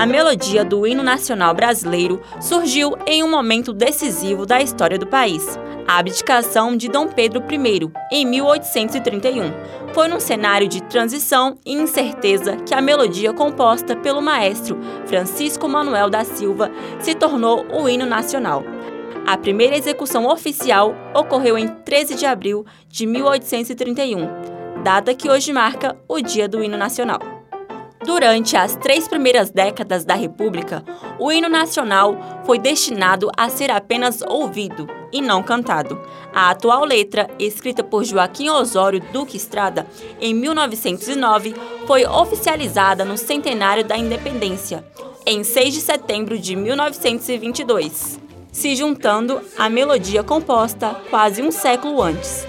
A melodia do hino nacional brasileiro surgiu em um momento decisivo da história do país, a abdicação de Dom Pedro I, em 1831. Foi num cenário de transição e incerteza que a melodia composta pelo maestro Francisco Manuel da Silva se tornou o hino nacional. A primeira execução oficial ocorreu em 13 de abril de 1831, data que hoje marca o Dia do Hino Nacional. Durante as 3 primeiras décadas da República, o hino nacional foi destinado a ser apenas ouvido e não cantado. A atual letra, escrita por Joaquim Osório Duque Estrada, em 1909, foi oficializada no centenário da Independência, em 6 de setembro de 1922, se juntando à melodia composta quase um século antes.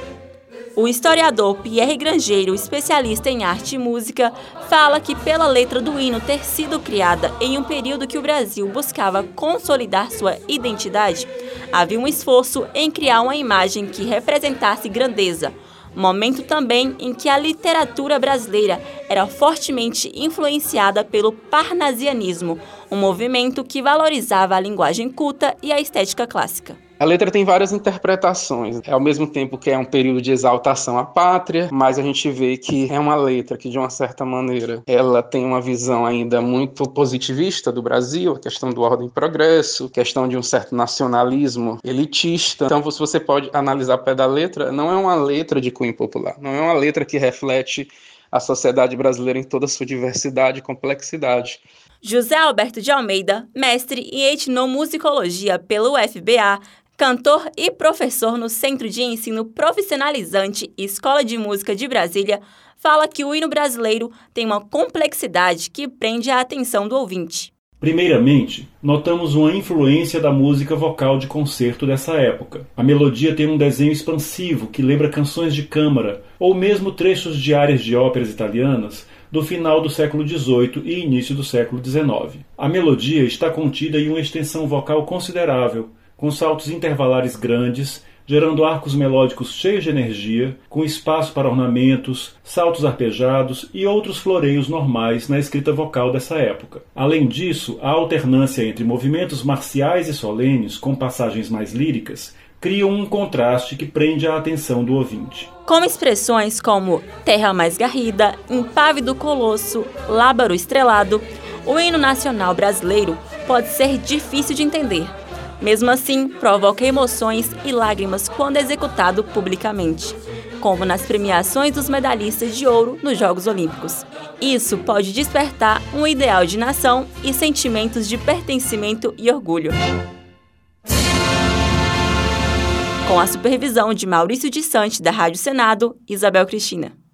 O historiador Pierre Grangeiro, especialista em arte e música, fala que pela letra do hino ter sido criada em um período que o Brasil buscava consolidar sua identidade, havia um esforço em criar uma imagem que representasse grandeza, momento também em que a literatura brasileira era fortemente influenciada pelo parnasianismo, um movimento que valorizava a linguagem culta e a estética clássica. A letra tem várias interpretações, ao mesmo tempo que é um período de exaltação à pátria, mas a gente vê que é uma letra que, de uma certa maneira, ela tem uma visão ainda muito positivista do Brasil, a questão do ordem e progresso, questão de um certo nacionalismo elitista. Então, se você pode analisar o pé da letra, não é uma letra de cunho popular, não é uma letra que reflete a sociedade brasileira em toda a sua diversidade e complexidade. José Alberto de Almeida, mestre em etnomusicologia pelo UFBA, cantor e professor no Centro de Ensino Profissionalizante Escola de Música de Brasília, fala que o hino brasileiro tem uma complexidade que prende a atenção do ouvinte. Primeiramente, notamos uma influência da música vocal de concerto dessa época. A melodia tem um desenho expansivo que lembra canções de câmara ou mesmo trechos de áreas de óperas italianas do final do século XVIII e início do século XIX. A melodia está contida em uma extensão vocal considerável, com saltos intervalares grandes, gerando arcos melódicos cheios de energia, com espaço para ornamentos, saltos arpejados e outros floreios normais na escrita vocal dessa época. Além disso, a alternância entre movimentos marciais e solenes, com passagens mais líricas, criam um contraste que prende a atenção do ouvinte. Com expressões como terra mais garrida, impávido colosso, lábaro estrelado, o hino nacional brasileiro pode ser difícil de entender. Mesmo assim, provoca emoções e lágrimas quando executado publicamente, como nas premiações dos medalhistas de ouro nos Jogos Olímpicos. Isso pode despertar um ideal de nação e sentimentos de pertencimento e orgulho. Com a supervisão de Maurício de Sante, da Rádio Senado, Isabel Cristina.